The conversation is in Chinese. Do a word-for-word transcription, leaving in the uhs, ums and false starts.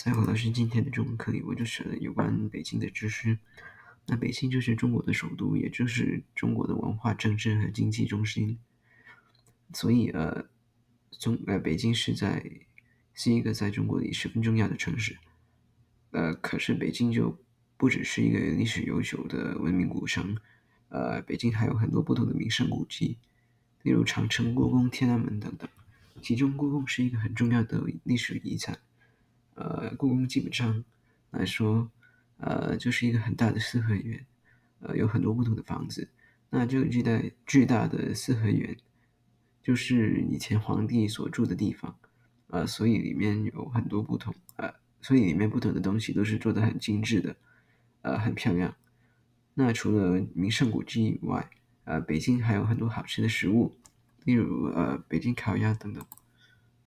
在何老师今天的中文课里，我就学了有关北京的知识。那北京就是中国的首都，也就是中国的文化、政治和经济中心。所以，呃，中呃，北京是在是一个在中国里十分重要的城市。呃，可是北京就不只是一个历史悠久的文明古城，呃，北京还有很多不同的名胜古迹，例如长城、故宫、天安门等等。其中，故宫是一个很重要的历史遗产。呃，故宫基本上来说，呃，就是一个很大的四合院，呃，有很多不同的房子。那这个巨大巨大的四合院，就是以前皇帝所住的地方，呃，所以里面有很多不同，呃，所以里面不同的东西都是做得很精致的，呃，很漂亮。那除了名胜古迹以外，呃，北京还有很多好吃的食物，例如呃，北京烤鸭等等。